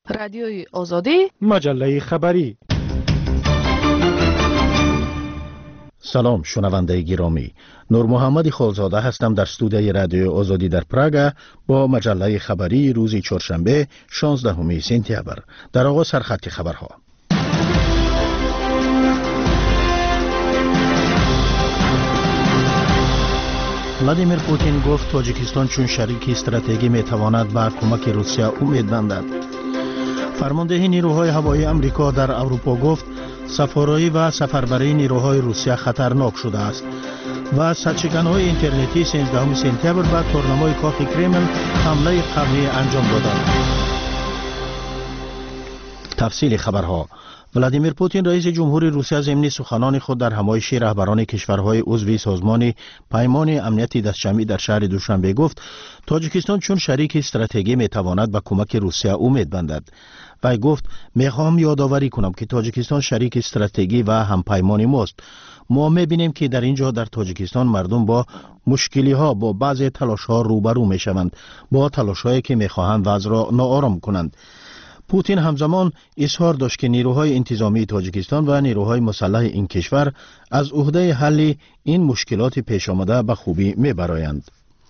رادیوی آزادی، مجله خبری. سلام شنونده گرامی، نور محمد خالزاده هستم در استودیوی رادیو آزادی در پراگ با مجله خبری روز چهارشنبه 16 سپتامبر. در آغاز سرخط خبرها. ولادیمیر پوتین گفت تاجیکستان چون شریک استراتژیکی میتواند به کمک روسیه امید بندد. فرمانده نیروهای هوایی امریکا در اروپا گفت سفارایی و سفربری نیروهای روسیه خطرناک شده است و سرچشمه‌های اینترنتی 13 سپتامبر به تورنمای کاخ کرملین حمله قوی انجام دادند. تفصیل خبرها. ولادیمیر پوتین رئیس جمهوری روسیه ضمن سخنان خود در همایش رهبران کشورهای عضو سازمان پیمان امنیت دستجمعی در شهر دوشنبه گفت تاجیکستان چون شریک استراتژیکی میتواند به کمک روسیه امید بندد. وی گفت میخواهم یادآوری کنم که تاجیکستان شریک استراتژیکی و همپیمان ماست. ما میبینیم که در اینجا در تاجیکستان مردم با مشکلی ها با بعضی تلاش ها روبرو میشوند، با تلاش هایی که میخواهند وضع را ناآرام کنند. پوتین همزمان اظهار داشت که نیروهای انتظامی تاجیکستان و نیروهای مسلح این کشور از عهده حل این مشکلات پیش آمده به خوبی میبرایند.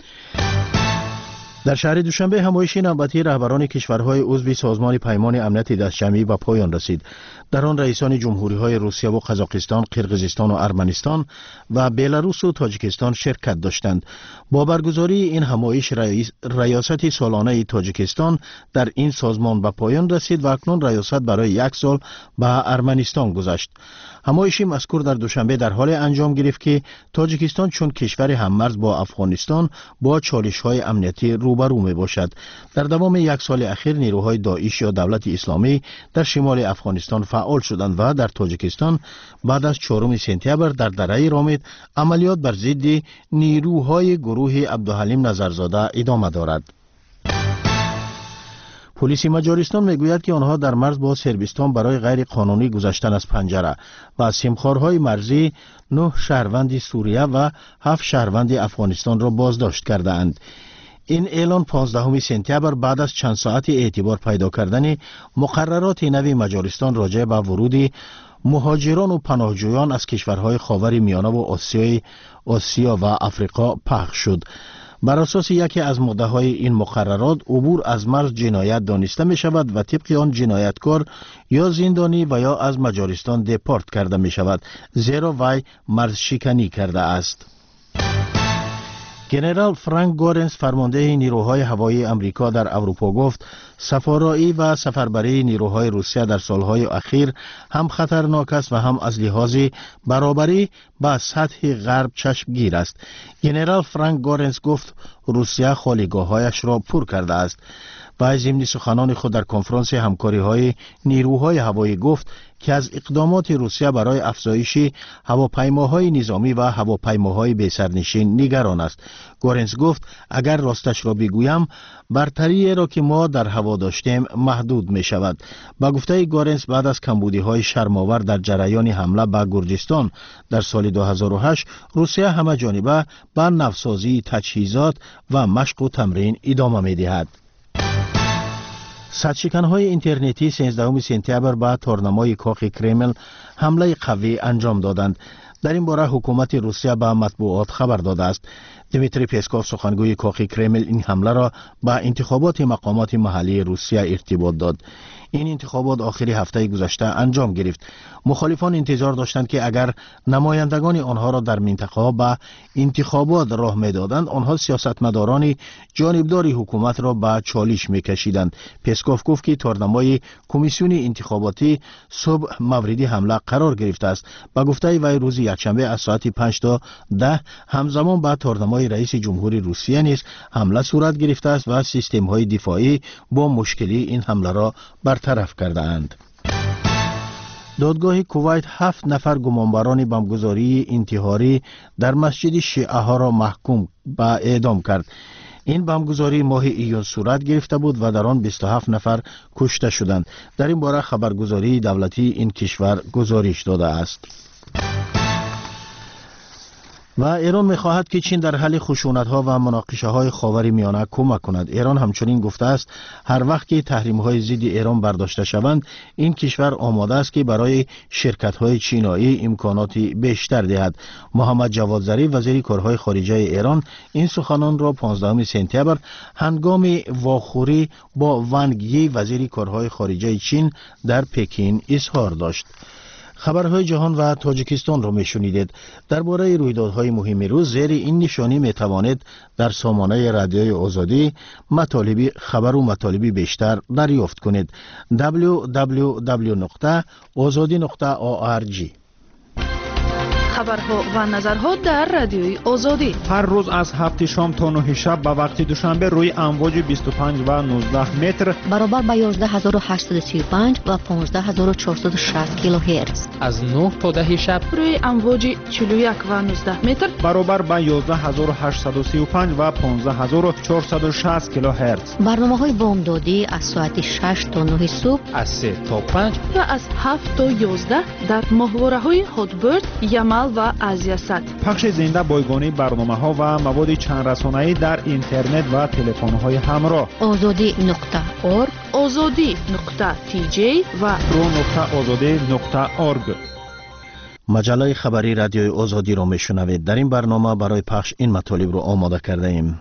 در شهر دوشنبه همایش نوبتی رهبران کشورهای عضو سازمان پیمان امنیت دستجمعی به پایان رسید. در آن رئیسان جمهوری‌های روسیه و قزاقستان، قرقیزستان و ارمنستان و بلاروس و تاجیکستان شرکت داشتند. با برگزاری این همایش ریاست سالانه تاجیکستان در این سازمان به پایان رسید و اکنون ریاست برای 1 سال به ارمنستان گذشت. همایش مذکور در دوشنبه در حال انجام گرفت که تاجیکستان چون کشور هممرز با افغانستان با چالش‌های امنیتی روبرو می باشد. در دوام 1 سال اخیر نیروهای داعش یا دولت اسلامی در شمال افغانستان فعال شدند و در تاجیکستان بعد از 4 سپتامبر در دره رامید عملیات بر ضد نیروهای گروه عبدالحلیم نظرزاده ادامه دارد. پلیس مجارستان میگوید که آنها در مرز با صربستان برای غیر قانونی گذشتن از پنجره و از سیمخوارهای مرزی 9 شهروند سوریه و 7 شهروند افغانستان را بازداشت کرده اند. این اعلان 15 سپتامبر بعد از چند ساعت اعتبار پیدا کردن مقررات نو مجارستان راجع به ورود مهاجران و پناهجویان از کشورهای خاور میانه و آسیا و افریقا پخش شد. بر اساس یکی از ماده‌های این مقررات عبور از مرز جنایت دانسته می شود و طبق آن جنایتکار یا زندانی و یا از مجارستان دپارت کرده می شود، زیرا وی مرز شکنی کرده است. ژنرال فرانک گورنس فرمانده نیروهای هوایی امریکا در اروپا گفت سفارایی و سفربری نیروهای روسیه در سالهای اخیر هم خطرناک است و هم از لحاظ برابری با سطح غرب چشمگیر است. ژنرال فرانک گورنس گفت روسیه خالیگاه‌هایش را پر کرده است. و ضمن سخنان خود در کنفرانس همکاری های نیروهای هوایی گفت که از اقدامات روسیه برای افزایش هواپیماهای نظامی و هواپیماهای بی‌سرنشین نگران است. گورنس گفت اگر راستش را بگویم برتری را که ما در هوا داشتیم محدود می شود. با گفته گورنس بعد از کمبودی‌های شرم‌آور در جریان حمله به گرجستان در سال 2008 روسیه همه جانبه به نوسازی تجهیزات و مشق و تمرین ادامه می دهد. سرچشمه‌های اینترنتی 13 سپتامبر به تورنمای کاخ کرملین حمله قوی انجام دادند. در این باره حکومت روسیه به مطبوعات خبر داده است. دیمیتری پسکوف سخنگوی کاخ کرملین این حمله را به انتخابات مقامات محلی روسیه ارتباط داد. این انتخابات آخری هفته گذشته انجام گرفت. مخالفان انتظار داشتند که اگر نمایندگان آنها را در منطقه به انتخابات راه می‌دادند آنها سیاستمداران جانبدار حکومت را به چالش می‌کشیدند. پسکوف گفت که تورنمای کمیسیون انتخاباتی صبح مورد حمله قرار گرفته است. با گفته وی روز یکشنبه از ساعت 5 تا 10 همزمان با تورنمای رئیس جمهوری روسیه نیز حمله صورت گرفته است و سیستم‌های دفاعی با مشکلی این حمله را برطرف کرده اند. دادگاه کویت 7 نفر گمانبران بمبگذاری انتحاری در مسجد شیعه ها را محکوم به اعدام کرد. این بمبگذاری ماه ایون صورت گرفته بود و در آن 27 نفر کشته شدند. در این باره خبرگزاری دولتی این کشور گزارش داده است. و ایران می‌خواهد که چین در حل خشونت‌ها و مناقشه‌های خاورمیانه کمک کند. ایران همچنین گفته است هر وقت که تحریم‌های ضد ایران برداشته شوند، این کشور آماده است که برای شرکت‌های چینایی امکانات بیشتر دهد. محمد جواد ظریف وزیر کارهای خارجه ایران این سخنان را 15 سپتامبر هنگام واخوری با ونگ یی وزیر کارهای خارجه چین در پکین اظهار داشت. خبرهای جهان و تاجیکستان را میشنیدید. درباره رویدادهای مهم روز زیر این نشانی میتوانید در سامانه رادیوی آزادی خبر و مطالب بیشتر دریافت کنید. www.azadi.org. خبرها و نظرها در رادیوی آزادی هر روز از 7 شام تا 9 شب به وقت دوشنبه روی امواج 25 و 19 متر برابر با 11835 و 15460 کیلوهرتز. از 9 تا 10 شب روی امواج 41 و 19 متر برابر با 11835 و 15460 کیلوهرتز. برنامه‌های بامدادی از ساعت 6 تا 9 صبح، از 3 تا 5 و از 7 تا 11 در ماهواره‌های هاتبرد، یمل و آزیاسات. پخش زنده بایگانی برنامه‌ها و مواد چند رسانه‌ای در اینترنت و تلفن‌های همراه. azadi.org، azadi.tj و pro.azadi.org. مجله خبری رادیوی آزادی را میشنوید. در این برنامه برای پخش این مطالب را آماده کرده ایم.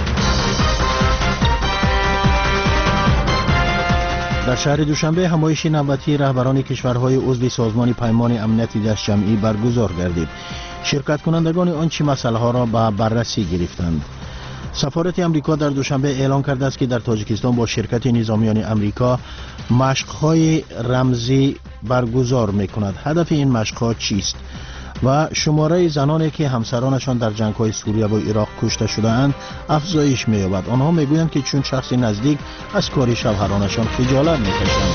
در شهر دوشنبه همایش نوبتی رهبران کشورهای عضو سازمان پیمان امنیت دست جمعی برگزار گردید. شرکت کنندگان آن چه مسائل‌ها را به بررسی گرفتند. سفارت امریکا در دوشنبه اعلام کرده است که در تاجیکستان با شرکت نظامیان امریکا مشق‌های رمزی برگزار می‌کند. هدف این مشق‌ها چیست؟ و شماره زنانی که همسرانشان در جنگ‌های سوریه و عراق کشته شده‌اند افزایش می‌یابد. آنها می‌گویند که چون شخص نزدیک از کار شوهرانشان خجالت می‌کشند.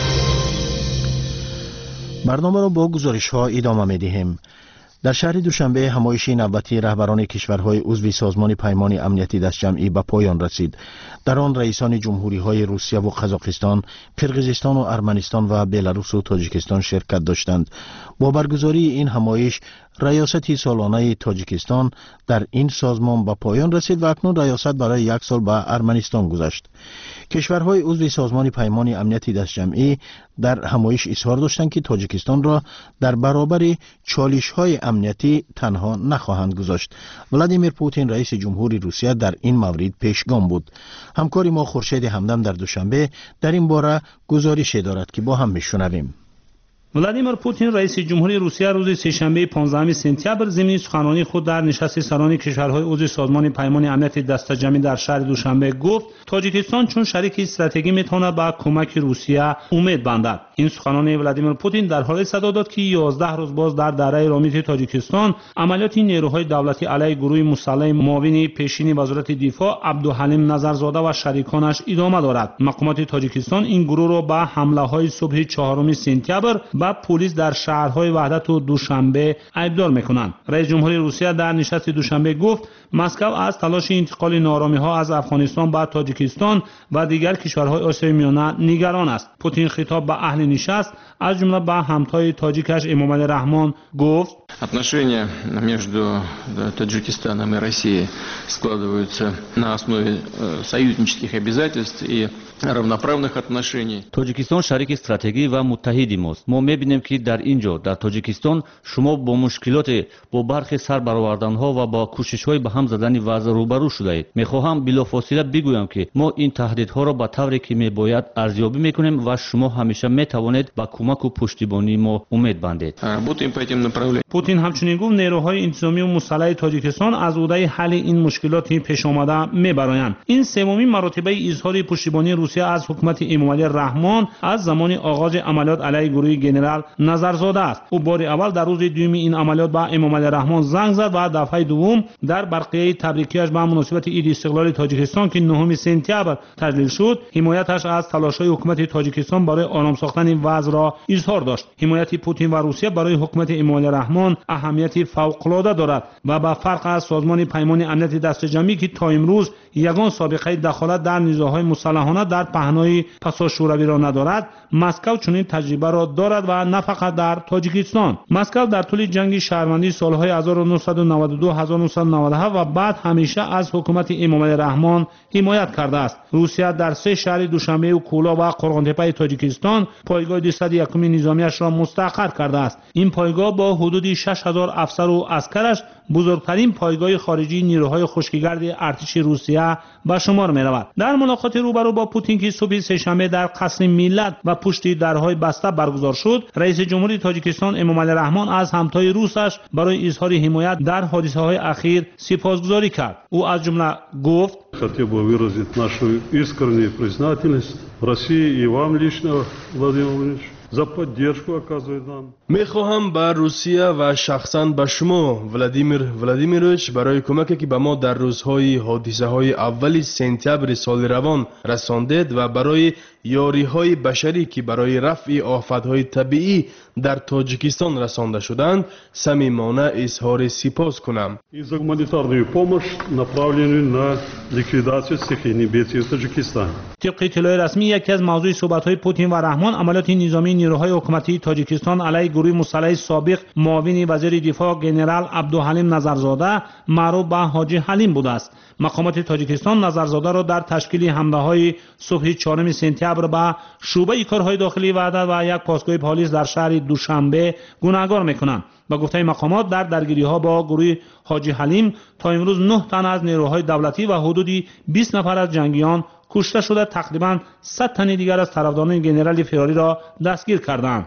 برنامه را با گزارش‌ها ادامه می‌دهیم. در شهر دوشنبه همایش نوبتی رهبران کشورهای عضو سازمان پیمان امنیتی دست جمعی به پایان رسید. در آن رئیسان جمهوری‌های روسیه و قزاقستان، قرقیزستان و ارمنستان و بلاروس و تاجیکستان شرکت داشتند. با برگزاری این همایش ریاست سالانه تاجیکستان در این سازمان به پایان رسید و اکنون ریاست برای 1 سال به ارمنستان گذشت. کشورهای عضو سازمان پیمان امنیتی دست جمعی در همایش اظهار داشتند که تاجیکستان را در برابر چالش‌های امنیتی تنها نخواهند گذاشت. ولادیمیر پوتین رئیس جمهوری روسیه در این مورد پیشگام بود. همکار ما خورشید همدم در دوشنبه در این باره گزارشی دارد که با هم میشنویم. ولادیمیر پوتین رئیس جمهوری روسیه روز سه‌شنبه 15 سپتامبر ضمن سخنرانی خود در نشست سران کشورهای عضو سازمان پیمان امنیت دست جمعی در شهر دوشنبه گفت تاجیکستان چون شریک استراتژیکی میتواند به کمک روسیه امید بندد. این سخنرانی ولادیمیر پوتین در حالی صدا داد که 11 روز باز در دره رامیت تاجیکستان عملیات نیروهای دولتی علیه گروه مسلح معاون پیشین وزارت دفاع عبدالحلیم نظرزاده و شریکانش ادامه دارد. مقامات تاجیکستان این گروه را به حمله‌های صبح 4 سپتامبر و پلیس در شهرهای وحدت و دوشنبه ایبدار میکنند. رئیس جمهوری روسیه در نشست دوشنبه گفت مسکو از تلاش انتقال نارامی‌ها از افغانستان به تاجیکستان و دیگر کشورهای آسیای میانه نگران است. پوتین خطاب به اهل نشست از جمله به همتای تاجیکش امامعلی رحمان گفت Отношения между Таджикистаном и Россией складываются на основе союзнических обязательств и равноправных отношений. Тоҷикистон шарики стратегӣ ва муттаҳиди мост. Мо мебинем ки дар ин ҷо дар Тоҷикистон шумо бо мушкилоте бо бархи сар бароварданҳо ва бо кӯшишҳои ба ҳам задани вазъ рӯбарӯ шудаед. Мехоҳам билофосила бигӯям ки мо ин таҳдидҳоро ба тавре ки мебояд арзёбӣ мекунем ва шумо ҳамеша метавонед ба кӯмаку пуштибонии мо умед бандед. Работаем по этим направлениям. پوتین همچنین گفت نیروهای انتظامی و مسلح تاجیکستان از عهده حل این مشکلات پیش آمده میبرایند. این سومین مرتبه اظهار پشتیبانی روسیه از حکومت امامعلی رحمان از زمان آغاز عملیات علیه گروه ژنرال نظرزاده است. او بار اول در روز دوم این عملیات به امامعلی رحمان زنگ زد و دفعه دوم در برقیه تبریکیش به مناسبت عید استقلال تاجیکستان که 9 سپتامبر تجلیل شد حمایتش از تلاش‌های حکومت تاجیکستان برای آرام ساختن وضع را اظهار داشت. حمایت پوتین و روسیه برای حکومت امامعلی رحمان اهمیت فوق‌العاده دارد و با فرق از سازمان پیمان امنیت دست جمعی که تا امروز یگان سابقه دخالت در نیروهای مسلحانه در پهنای پساشوروی را ندارد، مسکو چنین تجربه را دارد و نه فقط در تاجیکستان. مسکو در طول جنگ شهروندی سالهای 1992 1997 و بعد همیشه از حکومت امامعلی رحمان حمایت کرده است. روسیه در 3 شهر دوشنبه و کولا و قرغن‌تپه تاجیکستان پایگاه 201 نظامیش را مستقر کرده است. این پایگاه با حدود 6000 افسر و عسکرش بزرگترین پایگاه خارجی نیروهای خشکیگرد ارتش روسیه به شمار می رود. در ملاقات روبرو با پوتین که صبح سه‌شنبه در قصر ملت و پشت درهای بسته برگزار شد، رئیس جمهوری تاجیکستان امامعلی رحمان از همتای روسش برای اظهار حمایت در حادثه‌های اخیر سپاسگزاری کرد. او از جمله گفت: хотел бы выразить нашу искреннюю признательность России и вам лично, Владимир Владимирович, за поддержку оказывает нам. میخواهم به روسیه و شخصا به شما ولادیمیر ولادیمیرویچ برای کمکی که به ما در روزهای حادثه های اولی سپتامبر سال روان رساندید و برای یاری های بشری که برای رفع آفت های طبیعی در تاجیکستان رسانده شدند صمیمانه اظهار سپاس کنم. И за гуманитарную помощь, направленную на ликвидацию стихийных бедствий в Таджикистане. طبق اطلاع رسمی یکی از موضوع صحبت‌های پوتین و رحمان عملیات نظامی نیروهای حکومتی تاجیکستان علیه گروه مسلح سابق معاون وزیر دفاع جنرال عبدالحلیم نظرزاده معروف به حاجی حلیم بوده است. مقامات تاجیکستان نظرزاده را در تشکیل حمله‌های صبح 4 سپتامبر به شعبه کارهای داخلی وحدت و یک پاسگاه پلیس در شهر دوشنبه گناهکار می‌کنند. با گفته مقامات در درگیری‌ها با گروه حاجی حلیم تا امروز 9 تن از نیروهای دولتی و حدود 20 نفر از جنگیان کشته شده، تقریباً 100 تن دیگر از طرفداران ژنرال فراری را دستگیر کردند.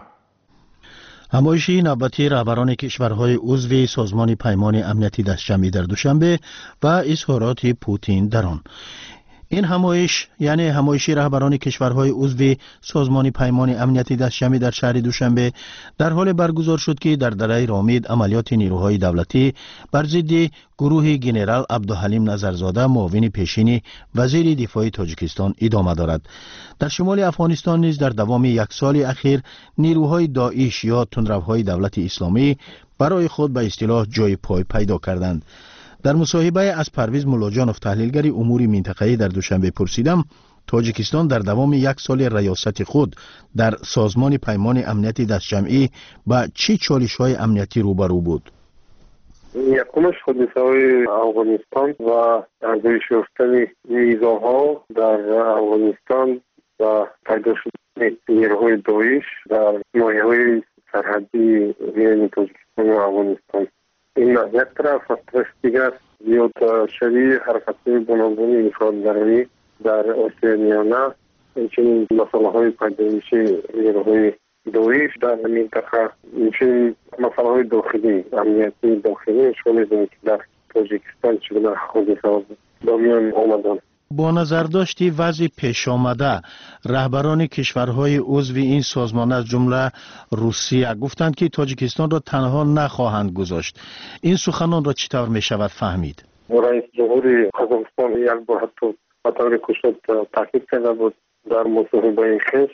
همایشی نوبتی رهبران کشورهای عضو سازمان پیمان امنیتی دستجمعی در دوشنبه و اظهارات پوتین در آن. این همایش یعنی همایشی رهبران کشورهای عضو سازمان پیمان امنیتی دستجمعی در شهر دوشنبه در حال برگزار شد که در دره رامید عملیات نیروهای دولتی بر ضد گروه جنرال عبدالحلیم نظرزاده معاون پیشین وزیر دفاع تاجیکستان ادامه دارد. در شمال افغانستان نیز در دوام 1 سال اخیر نیروهای داعش یا تندروهای دولت اسلامی برای خود به اصطلاح جای پای پیدا کردند. در مصاحبه از پرویز ملاجانوف تحلیلگر امور منطقه‌ای در دوشنبه پرسیدم تاجیکستان در دوام 1 سال ریاست خود در سازمان پیمان امنیتی دستجمعی با چه چالش‌های امنیتی روبرو بود؟ یکمش حادثه‌های افغانستان و ارزش یافتن نظام‌ها در افغانستان و پیدا شدن نیروهای داعش در ناحیه‌های سرحدی میان تاجیکستان و افغانستان. این یک طرف از طرف دیگر زیاد شدید حرکت‌های گوناگون انفرادگرایی در آسیای میانه، همچنین مسائل پیدایش نیروهای داعش در منطقه، همچنین مسائل داخلی امنیتی داخلی شامل که در تاجیکستان چگونه حادثه‌ها به میان آمدند. با نظرداشت وضع پیش آمده رهبران کشورهای عضو این سازمان از جمله روسیه گفتند که تاجیکستان را تنها نخواهند گذاشت. این سخنان را چطور می شود فهمید؟ رئیس جمهوری قزاقستان یک بار حتی به طور کشت تاکید کرده بود در مصاحبه خویش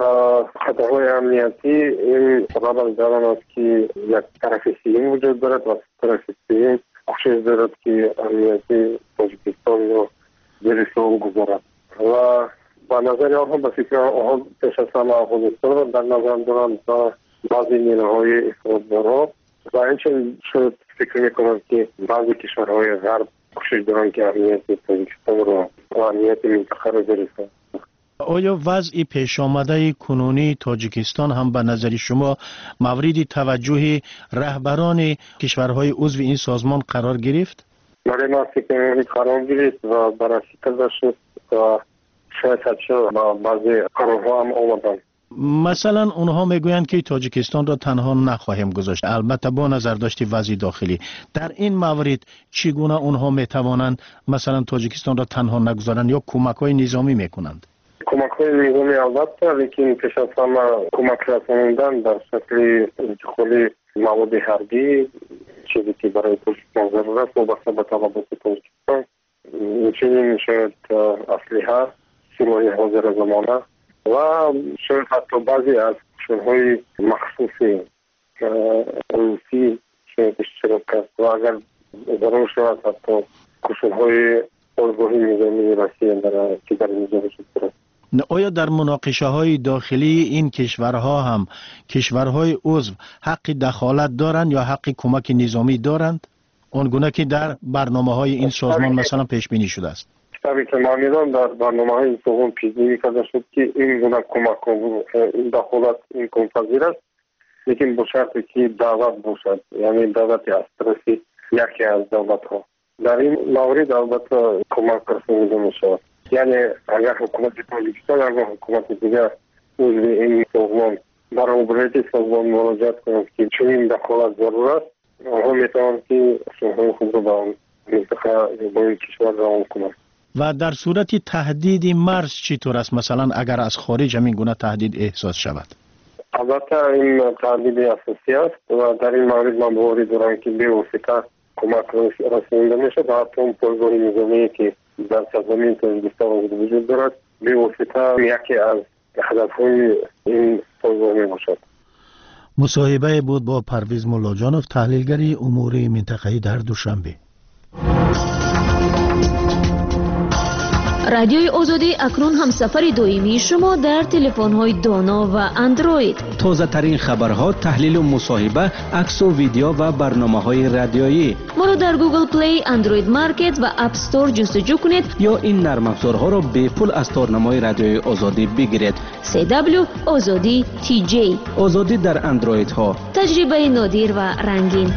خطرهای امنیتی این سبب دارن است که یک طرف سییم وجود دارد و طرف سییم کوشش دارد که امنیتی تاجیکستان را زیر سوال گذارد و با نظر آنها به فکر آنها پیش از همه افغانستان را در نظر دارند و بعضی نیروهای افراط‌گرا و همچنین شاید فکر میکنند که بعضی کشورهای غرب کوشش دارند که امنیت تاجیکستان را و امنیت منطقه را زیر سوال. آیا وضع پیش آمده کنونی تاجیکستان هم به نظر شما مورد توجه رهبران کشورهای عضو این سازمان قرار گرفت؟ برای ما فکر قرار گرفت و بررسی کرده شد و شاید حتی بعضی قرارها هم آمدن. مثلا اونها میگویند که تاجیکستان را تنها نخواهیم گذاشت، البته با نظر داشت وضع داخلی. در این مورد چگونه اونها میتوانند مثلا تاجیکستان را تنها نگذارند یا کمک‌های نظامی میکنند؟ کمک‌های نظامی البته، لیکن پیش از همه کمک رساندن در شکل انتقال مواد حربی چیزی که برای تاجیکستان ضرورت وابسته به طلبات تاجیکستان، همچنین شاید اسلحه، سلاح حاضر زمانه و شاید حتی بعضی از کوشش‌های مخصوصی روسی شاید اشتراک است و اگر ضرور شود حتی کوشش‌های پایگاه نظامی روسیه در اینجا وجود دارد. آیا در مناقشه های داخلی این کشورها هم کشورهای عضو حق دخالت دارند یا حق کمک نظامی دارند؟ آنگونه که در برنامه های این سازمان مثلا پیش بینی شده است. طبعی که ما میدان در برنامه های این سازمان پیش بینی کرده شد که این گونه کمک این دخالت امکان پذیر است، لیکن با شرطی که دعوت باشد، یعنی دعوت از طرف یکی از دولت ها. در این مورد البته کمک رسانیده می شود. یعنی اگر حکومت تاجیکستان یا حکومت دیگر عضو این سازمان در عبرت سازمان مراجعت کنند که چنین دخالت ضرور است، آنها میتوانند که سازمان خود را به آن منطقه یا به این کشور روان کنند. و در صورت تهدید مرز چطور است؟ مثلا اگر از خارج همین گونه تهدید احساس شود؟ البته این تهدید اساسی است و در این مورد من باوری دارم که به واسطه کمک رسانیده میشد و حتی اون پایگاه نظامی که در سرزمین تاجیکستان وجود دارد به واسطه یکی از هدفهای این پایگاه می باشد. مصاحبه بود با پرویز ملاجانوف، تحلیلگری امور منطقه‌ای در دوشنبه. رادیوی آزادی اکنون هم سفر دائمی شما در تلفن‌های دانا و اندروید. تازه ترین خبرها، تحلیل و مصاحبه، عکس و ویدیو و برنامه‌های رادیویی. ما را در گوگل پلی، اندروید مارکت و اپ استور جستجو کنید یا این نرم افزارها را به پول از تارنمای رادیوی آزادی بگیرید. CW آزادی TJ. آزادی در اندروید ها. تجربه نادر و رنگین.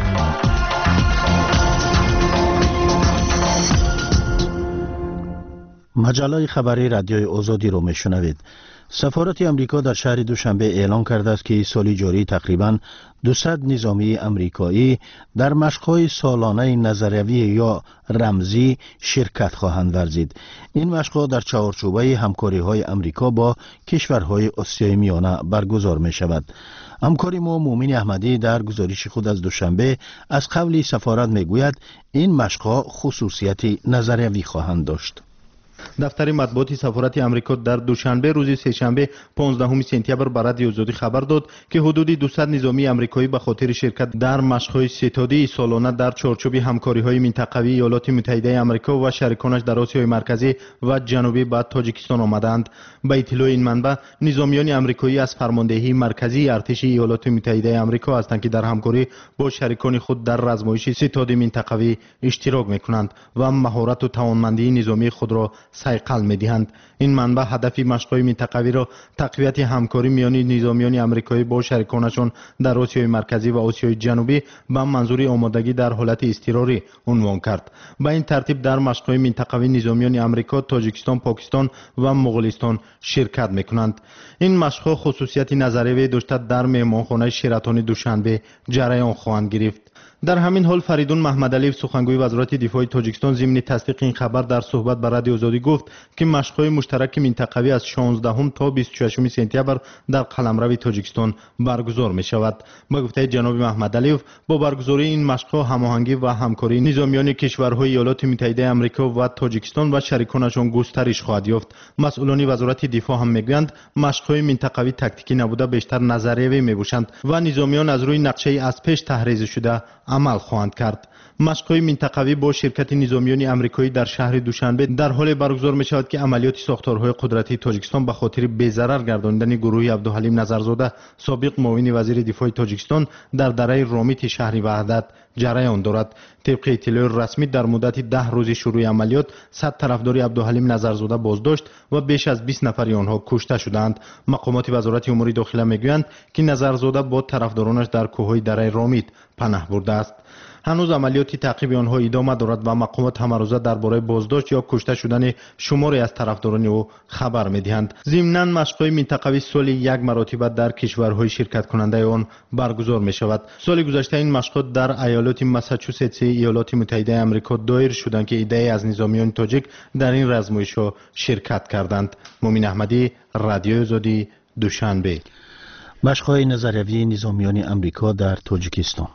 مجله خبری رادیوی آزادی رو میشنوید. سفارت امریکا در شهر دوشنبه اعلام کرده است که سال جاری تقریباً 200 نظامی امریکایی در مشق‌های سالانه نظریوی یا رمزی شرکت خواهند ورزید. این مشق‌ها در چارچوبه همکاری‌های امریکا با کشورهای آسیای میانه برگزار می‌شود. همکار ما مومن احمدی در گزارش خود از دوشنبه از قول سفارت میگوید این مشق‌ها خصوصیت نظریوی خواهند داشت. دفتر مطبوعاتی سفارت امریکا در دوشنبه روز سه‌شنبه 15 سپتامبر به رادیو آزادی خبر داد که حدود 200 نظامی امریکایی به خاطر شرکت در مشق‌های ستادی سالانه در چارچوب همکاری‌های منطقوی ایالات متحده آمریکا و شریکانش در آسیای مرکزی و جنوبی به تاجیکستان آمدند. به اطلاع این منبع، نظامیان امریکایی از فرماندهی مرکزی ارتش ایالات متحده آمریکا هستند که در همکاری با شریکان خود در رزمایش ستاد منطقوی اشتراک می‌کنند و مهارت و توانمندی نظامی خود را صیقل می‌دهند. این منبع هدف مشق‌های منطقوی را تقویت همکاری میان نظامیان امریکایی با شریکانشان در آسیای مرکزی و آسیای جنوبی به منظور آمادگی در حالت اضطراری عنوان کرد. به این ترتیب در مشق‌های منطقوی نظامیان امریکا، تاجیکستان، پاکستان و مغولستان شرکت می‌کنند. این مشق‌ها خصوصیت نظریوی داشته در مهمانخانه شراتون دوشنبه جریان خواهند گرفت. در همین حال فریدون محمدعلیف سخنگوی وزارت دفاع تاجیکستان ضمن تصدیق این خبر در صحبت با رادیو آزادی گفت که مشق‌های مشترک منطقوی از 16 تا 26 سپتامبر در قلمرو تاجیکستان برگزار می‌شود. با گفته جناب محمدعلیف، با برگزاری این مشق‌ها هماهنگی و همکاری نظامیان کشورهای ایالات متحده آمریکا و تاجیکستان و شریکانشان گسترش خواهد یافت. مسئولان وزارت دفاع هم می‌گویند مشق‌های منطقوی تاکتیکی نبوده بیشتر نظریوی می‌باشند و نظامیان از روی نقشه از پیش تحریز شده عمل خواهند کرد. مشق‌های منطقوی با شرکت نظامیان امریکایی در شهر دوشنبه در حال برگزار می شود که عملیات ساختارهای قدرتی تاجیکستان به خاطر بی‌ضرر گرداندن گروه عبدالحلیم نظرزاده سابق معاون وزیر دفاع تاجیکستان در دره رامیت شهر وحدت جریان دارد. طبق اطلاع رسمی در مدت 10 روز شروع عملیات 100 طرفدار عبدالحلیم نظرزاده بازداشت و بیش از 20 نفر آنها کشته شدند. مقامات وزارت امور داخله میگویند که نظرزاده با طرفدارانش در کوههای دره رامیت پناه برده است. هنوز عملیات تعقیب آنها ادامه دارد و مقامات همه روزه درباره بازداشت یا کشته شدن شماری از طرفداران او خبر می‌دهند. ضمناً مشق‌های منطقوی سالی یک مرتبه در کشورهای شرکت کننده آن برگزار می‌شود. سال گذشته این مشق‌ها در ایالات ماساچوست ایالات متحده آمریکا دایر شدند که عده‌ای از نظامیان تاجیک در این رزمایش‌ها شرکت کردند. مومن احمدی، رادیو آزادی، دوشنبه. مشق‌های نظریوی نظامیان امریکا در تاجیکستان.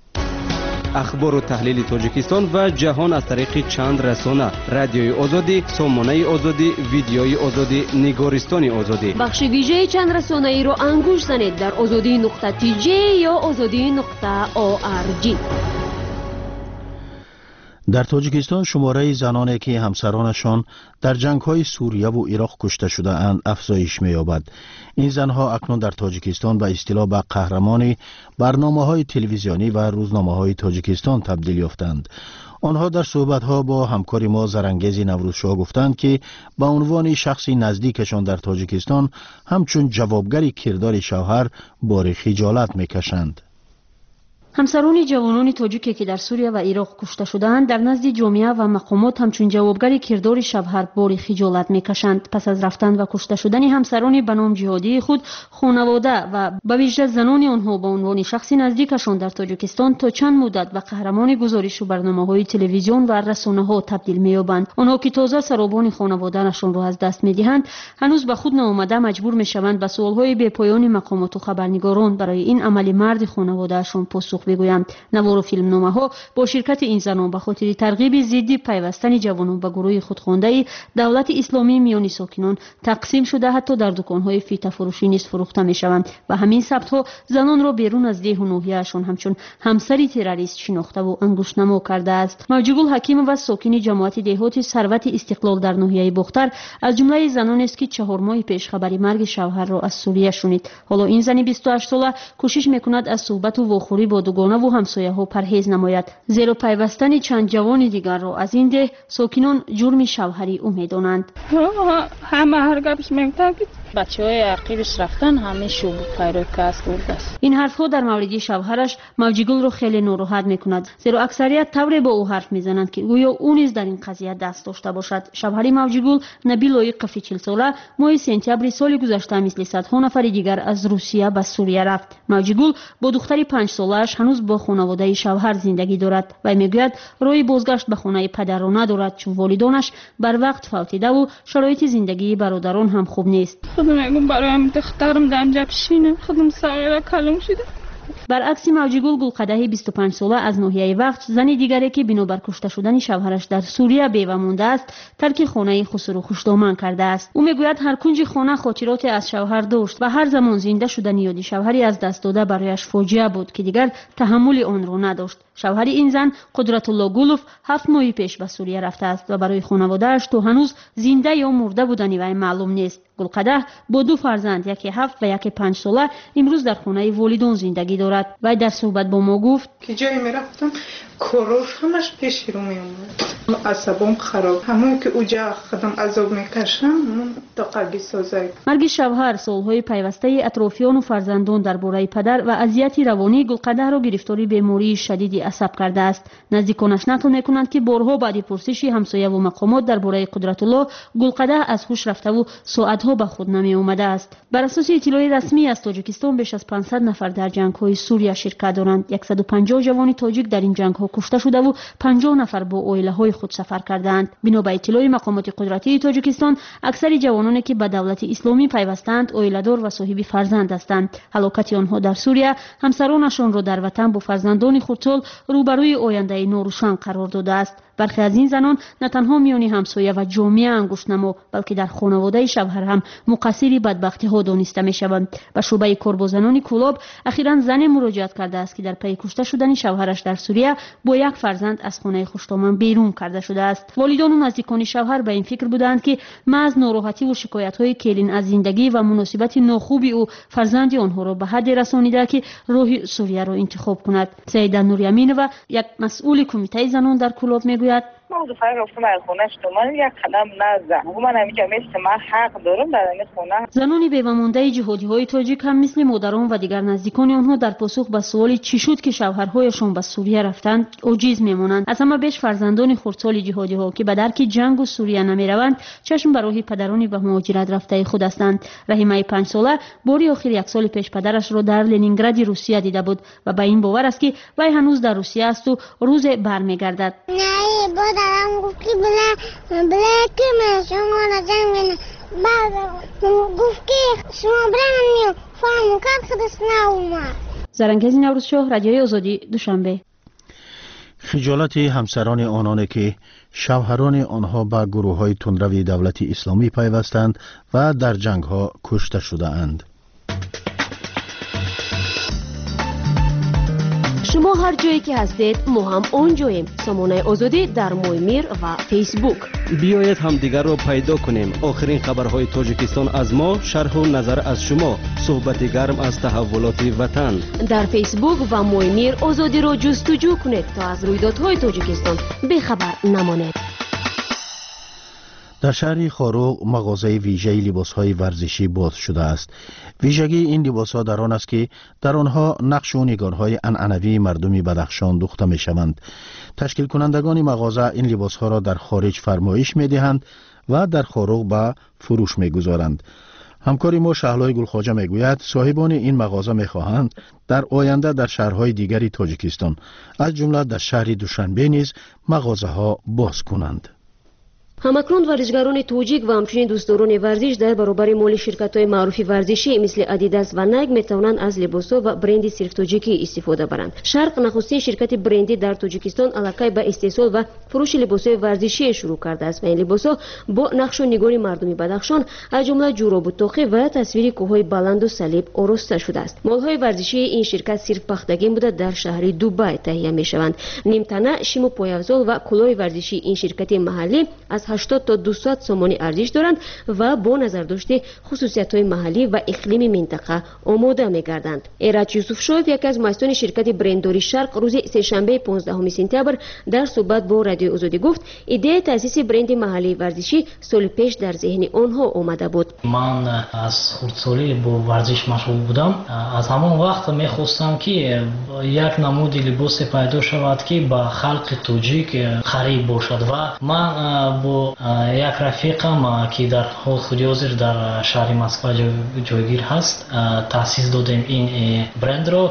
اخبار و تحلیل تاجیکستان و جهان از طریق چند رسانه: رادیوی آزادی، سامانه آزادی، ویدیوی آزادی، نگارستان آزادی. بخش ویژه چند رسانه ای رو انگوش زنید در azadi.tj یا azadi.org. در تاجیکستان شماره زنانی که همسرانشان در جنگ‌های سوریه و عراق کشته شده اند افزایش می‌یابد. این زنها اکنون در تاجیکستان به اصطلاح به قهرمان برنامه‌های تلویزیونی و روزنامه‌های تاجیکستان تبدیل یافتند. آنها در صحبت‌ها با همکار ما زرنگیز نوروزشاه گفتند که به عنوان شخصی نزدیکشان در تاجیکستان همچون جوابگری کردار شوهر بار خجالت می‌کشند. همسران جوانان تاجیکی که در سوریه و عراق کشته شده‌اند در نزد جامعه و مقامات همچون جوابگری کردار شوهر بار خجالت می‌کشند. پس از رفتن و کشته شدن همسران به نام جهادی خود، خانواده و به ویژه زنان آنها به عنوان شخصی نزدیکشان در تاجیکستان تا چند مدت به قهرمان گزارش و برنامه‌های تلویزیون و رسانه‌ها تبدیل می‌یابند. آنها که تازه سرابان خانواده‌شان را از دست می‌دهند، هنوز به خود ناآمده مجبور می‌شوند به سوال‌های بی‌پایان مقامات و خبرنگاران برای این عمل مرد خانواده‌شان پاسخ بگویند. نوار و فیلمنامه‌ها با شرکت این زنان به خاطر ترغیب ضد پیوستن جوانان به گروه خودخوانده دولت اسلامی میان ساکنان تقسیم شده، حتی در دکان‌های فیته فروشی نیز فروخته می‌شوند و همین ثبت‌ها زنان را بیرون از ده و ناحیه‌شان همچون همسری تروریست شناخته و انگشت‌نما کرده است. موجیگل حکیم و ساکن جماعت دهات ثروت استقلال در ناحیه بختر از جمله زنان است که 4 ماه پیش خبر مرگ شوهر را از سوریه شنید. حالا این زن 28 ساله کوشش می‌کند از صحبت و واخوری با دوگانه و همسایه‌ها پرهیز نماید، زیرا پیوستن چند جوان دیگر را از این ده ساکنان جرم شوهری امیدانند. همه هر گپش میگن که بچه‌های عقیبش رفتن، همه شوب پیرو کاست برده است. این حرف‌ها در مورد شوهرش موجیگل را خیلی ناراحت می‌کند، زیرا اکثریت طوری با او حرف می‌زنند که گویا او نیز در این قضیه دست داشته باشد. شوهر موجیگل نبیل لایق 40 ساله ماه سپتامبر سال گذشته مثل صدها نفر دیگر از روسیه به سوریه رفت. موجیگل با دختر 5 ساله‌اش هنوز با خانواده شوهر زندگی دارد و میگوید راه بازگشت به خانه پدر را ندارد، چون والدانش بر وقت فوتیده و شرایط زندگی برادران هم خوب نیست. خودم میگم برایم دخترم دنجا بشینه، خودم صغیره کلم شده. برعکس موجیگل گلقده 25 ساله از ناحیه وقت، زن دیگری که بنابر کشته شدن شوهرش در سوریه بیوه مانده است، ترک خانه خسرو و خوشدامن کرده است. او میگوید هر کنج خانه خاطرات از شوهر داشت و هر زمان زنده شدن یاد شوهری از دست داده برایش فاجعه بود که دیگر تحمل آن را نداشت. شوهر این زن قدرت الله گولوف 7 ماه پیش به سوریه رفته است و برای خانواده‌اش تا هنوز زنده یا مرده بودن وی معلوم نیست. گلقده با 2 فرزند، یکی 7 و یکی 5 ساله، امروز در خانه والدان زندگی دارد. وی در صحبت با ما گفت که جایی میرفتم کاراش همش پیش رو میومد، عصبم خراب، همون که اوجا خودم عذاب میکشم تا قلبی سازه. مرگ شوهر، سالهای پیوسته اطرافیان و فرزندان درباره پدر و اذیت روانی گلقده را گرفتاری بیماری شدید عصب کرده است. نزدیکانش نقل میکنند که بارها بعد پرسشی همسایه و مقامات درباره قدرت الله، گلقده از هوش رفته و ساعتها به خود نمی اومده است. بر اساس اطلاع رسمی از تاجیکستان بیش از 500 نفر در جنگ‌های سوریه شرکت دارند. 150 جوان تاجیک در این جنگ‌ها کشته شده و 50 نفر با عائله‌های خود سفر کردند. بنا به اطلاع مقامات قدرتی تاجیکستان، اکثر جوانانی که به دولت اسلامی پیوستند عائله‌دار و صاحب فرزند هستند. هلاکت آنها در سوریه همسرانشان را در وطن با فرزندان خردسال روبروی آینده ناروشن قرار داده است. برخی از این زنان نه تنها میان همسایه و جامعه انگشت‌نما، بلکه در خانواده شوهر هم مقصر بدبختی ها دانسته میشوند. به شعبه کار با زنان کلاب اخیراً زن مراجعت کرده است که در پی کشته شدن شوهرش در سوریه با 1 فرزند از خانه خوشدامن بیرون کرده شده است. والدان و نزدیکان شوهر به این فکر بودند که محض ناراحتی و شکایت‌های کلین از زندگی و مناسبت ناخوب او فرزند آنها را به حد رسانیده که راه سوریه را انتخاب کند. سیده نوریامینова، یک مسئول کمیته زنان در کلاب میگوید ما دو فرق گفتم از خونه‌اش تو من یک قدم نزد. من همیشه مثل من حق دارم در این خونه. زنان بیوه‌مانده جهادی‌های تاجیک هم مثل مادران و دیگر نزدیکان آنها در پاسخ به سوالی چی شد که شوهرهایشان به سوریه رفتند عاجز میمانند. از همه بیش فرزندان خردسال جهادی‌ها که به درک جنگ و سوریه نمیروند، چشم به راه پدرانی به مهاجرت رفته خود هستند. رحیمه 5 ساله باری آخر 1 سال پیش پدرش را در لنینگراد روسیه دیده بود و به این باور است که وی هنوز در روسیه است و روز برمیگردد. دارم گفت که بله که من شما را زنگ گفت که شما برنیم فهم کرد خودست ناومد. زرنگیز نوروزشاه، رادیوی آزادی، دوشنبه. خجالت همسران آنانی که شوهران آنها به گروه‌های تندروی دولت اسلامی پیوستند و در جنگ‌ها کشته شده اند. شما شما هر جایی که هستید ما هم اونجاییم. سامانه آزادی در مویمیر و فیسبوک. بیایید همدیگر را پیدا کنیم. آخرین خبرهای تاجیکستان از ما، شرح و نظر از شما، صحبت گرم از تحولات وطن. در فیسبوک و مویمیر آزادی را جستجو کنید تا از رویدادهای تاجیکستان بخبر نمانید. در شهر خاروغ مغازه ویژه لباس‌های ورزشی باز شده است. ویژگی این لباس‌ها در آن است که در آنها نقش و نگارهای عنعنوی مردم بدخشان دوخته می‌شوند. تشکیل کنندگان مغازه این لباس‌ها را در خارج فرمایش می‌دهند و در خاروغ به فروش می‌گذارند. همکار ما شهلای گلخواجه میگوید صاحبان این مغازه می‌خواهند در آینده در شهرهای دیگری تاجیکستان از جمله در شهر دوشنبه نیز مغازه‌ها باز کنند. همکنون ورزشکاران توجیک و همچنین دوستداران ورزش در برابر مال شرکت‌های معروف ورزشی مثل ادیداس و نایک میتوانند از لباس‌ها و برند صرف تاجیکی استفاده برند. شرق نخستین شرکت برندی در تاجیکستان علاقه به استحصال و فروش لباس‌های ورزشی شروع کرده است و این لباس‌ها با نقش و نگار مردم بدخشان از جمله جوراب و توخی و تصویر کوه‌های بلند و صلیب آراسته شده است. مال‌های ورزشی این شرکت صرف پختگی بوده در شهر دوبای تهیه می‌شوند. نیمتنه، شیم و پایافزال و کلاه ورزشی این شرکت محلی از 80 تا 200 سومانی ارزش دارند و با نظر داشته خصوصیت‌های محلی و اقلیم منطقه آماده می‌گردند. ایرج یوسفشویف یک از مؤسسان شرکت برندداری شرق روز سه‌شنبه 15 سپتامبر در صحبت با رادیو آزادی گفت ایده تأسیس برند محلی ورزشی سال پیش در ذهن آنها آمده بود. من از خردسالی با ورزش مشغول بودم. از همان وقت می‌خواستم که یک نمود لباس پیدا شود که با خلق توجیک قریب باشد و من با یک رفیقم که در حال خودی حاضر در شهر مسکو جایگیر هست تأسیس دادیم این برند رو.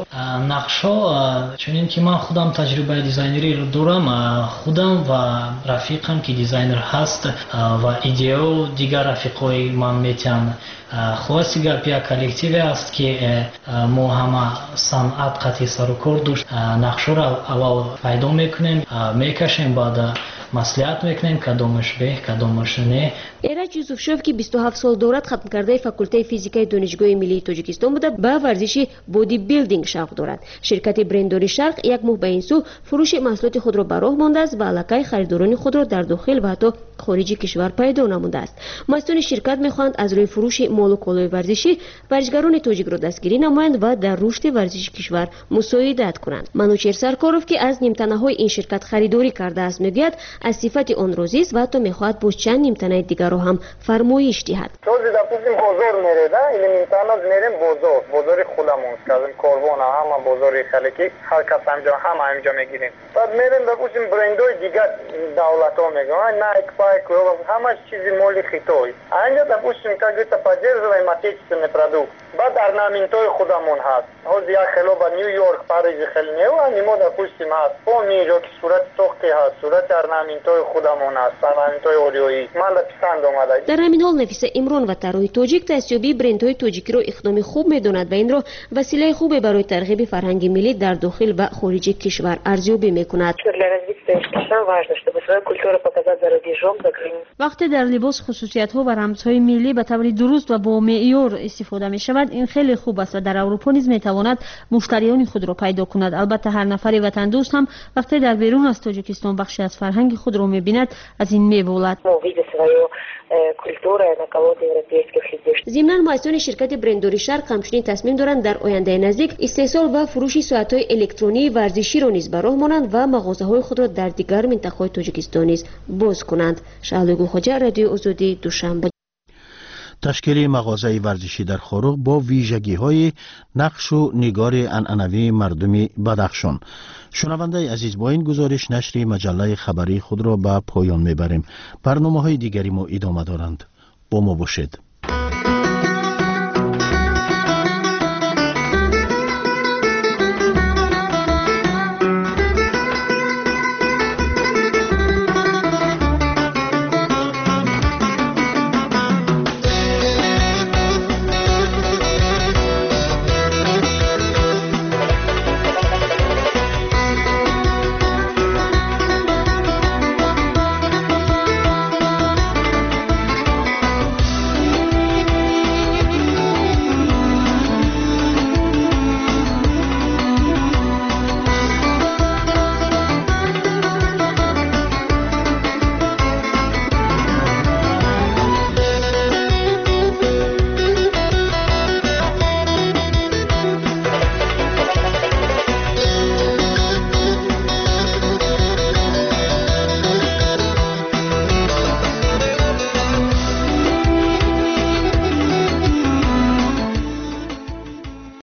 نقشا چنین که من خودم تجربه دیزاینری رو دارم، خودم و رفیقم که دیزاینر هست و ایدئو دیگر رفیقای من میتونن خلاصی گپ یک کلکتیو است که ما همه صنعت قطعی سر و کار داشت. نقشه را اول پیدا میکنیم، میکشیم، بعد مصلحت میکنیم کدامش به کدامش نه. ایرج یوسفشوف که 27 سال دارد ختم کرده فاکولته فیزیکای دانشگاه ملی تاجیکستان بوده به ورزش بودی بیلدینگ شوق دارد. شرکت برندداری شرق یک ماه به این سو فروش محصولات خود را به راه مانده است و علاقه خریداران خود را در داخل و حتی خارج کشور پیدا نموده است. مؤسسان شرکت میخواهند از روی فروش مال و کالای ورزشی ورزشکاران تاجیک را دستگیری نمایند و در رشد ورزش کشور مساعدت کنند. منوچهر سرکاروف که از نیمتنه‌های این شرکت خریداری کرده است میگوید از صفت آن راضی است و حتی میخواهد با چند نیمتنه دیگر را هم فرمایش دهد. روزی допустим بازار میره да или نیمتنه میریم بازار خودمون کردیم کاروان همه بازار خلکی هر کس همینجا میگیریم. بعد میریم допустим برندهای دیگر دولت‌ها میگن نایک پایک همه چیزی مالی خیتوی. اینجا допустим как говорится поддерживаем отечественный продукт. بعد орнаментهای خودمون هست. حالا یا خلوبا نیویورک پاریس خیلی نیو نیمو допустим هست. اونجا که صورت توخی هست صورت орнаментهای خودمون هست орнаментهای اوریویی من پسند اومده. در همین حال نفیسه امران و طراح تاجیک دستیابی برندهای تاجیکی را اقدام خوب میداند و این را وسیله خوبی برای ترغیب فرهنگ ملی در داخل و خارج کشور ارزیابی میکند. وقتی در لباس خصوصیت‌ها و رمزهای ملی به طور درست و با معیار استفاده می‌شود این خیلی خوب است و در اروپا نیز می‌تواند مشتریان خود را پیدا کند. البته هر نفر وطن دوست هم وقتی در بیرون از تاجیکستان بخشی از فرهنگ خود را می‌بیند از این می‌بولد. ضمناً مؤسسان شرکت برندداری شرق همچنین تصمیم دارند در آینده نزدیک استحصال و فروش ساعت‌های الکترونی ورزشی را نیز به راه مانند و مغازه‌های خود را در دیگر مناطق تاجیکستان نیز باز کنند. شهلا گلخواجه، رادیو آزادی، دوشنبه. تشکیل مغازه ورزشی در خاروغ با ویژگی‌های نقش و نگار عنعنوی مردم بدخشان. شنونده عزیز با این گزارش نشر مجله خبری خود را به پایان میبریم. برنامه‌های دیگری ما ادامه دارند. با ما باشید.